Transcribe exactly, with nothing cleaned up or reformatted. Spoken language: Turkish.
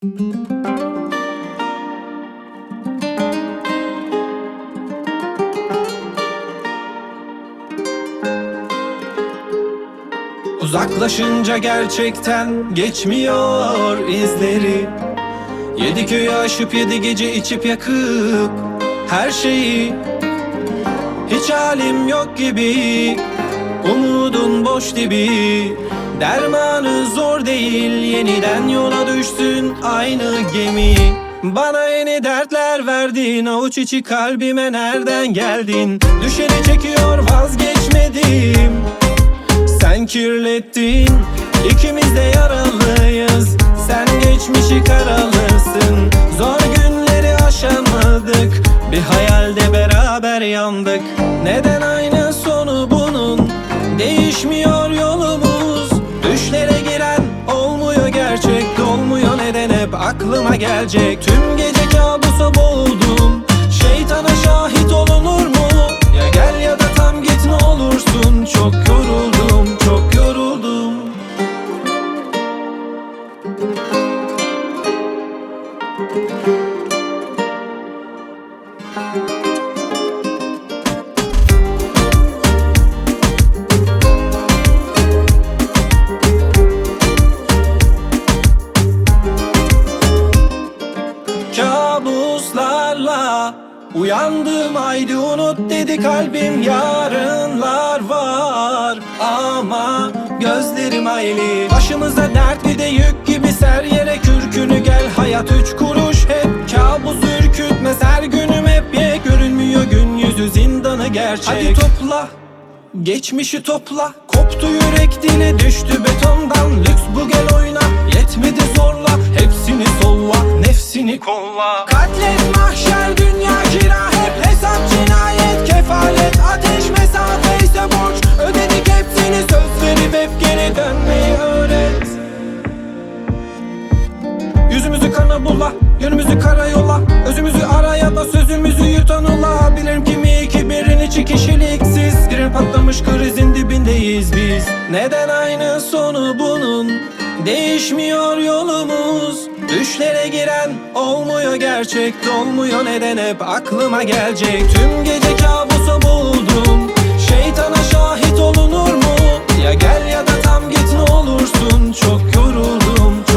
Uzaklaşınca gerçekten geçmiyor izleri. Yedi köyü aşıp yedi gece içip yakıp her şeyi. Hiç halim yok gibi, umudun boş dibi. Dermanı zor değil, yeniden yola düşsün aynı gemi. Bana yeni dertler verdin, avuç içi kalbime nereden geldin? Düşeni çekiyor vazgeçmedim, sen kirlettin. İkimiz de yaralıyız, sen geçmişi karalısın. Zor günleri aşamadık, bir hayalde beraber yandık. Neden aynı sonu bunun, değişmiyor yolumuz? Düşlere giren olmuyor, gerçek dolmuyor. Neden hep aklıma gelecek? Tüm gece kabusa boğuldum, şeytana şahit olunur mu? Ya gel ya da tam git ne olursun. Çok yoruldum, çok yoruldum. Kabuslarla uyandım, haydi unut dedi kalbim. Yarınlar var ama gözlerim hayli. Başımıza dert bir de yük gibi, ser yere kürkünü gel. Hayat üç kuruş, hep kabus ürkütmez. Her günüm hep ye, görünmüyor gün yüzü, zindanı gerçek. Hadi topla, geçmişi topla. Koptu yürek, dile düştü betondan. Lüks bu, gel oyna, yetmedi zorla. Hepsini solla, nefsini kolla. Katlet mahşer, dünya kira, hep hesap cinayet. Kefalet ateş, mesafe ise borç. Ödedik hepsini, söz verip hep geri dönmeyi öğret. Yüzümüzü kana bula, yönümüzü karayola. Özümüzü ara ya da sözümüzü yutan ola. Bilirim kimi iki birin içi kişiliksiz. Birer patlamış krizin dibindeyiz biz. Neden aynı sonu bunun, değişmiyor yolumuz? Düşlere giren olmuyor, gerçek dolmuyor. Neden hep aklıma gelecek? Tüm gece kabusa boğuldum, şeytana şahit olunur mu? Ya gel ya da tam git ne olursun. Çok yoruldum,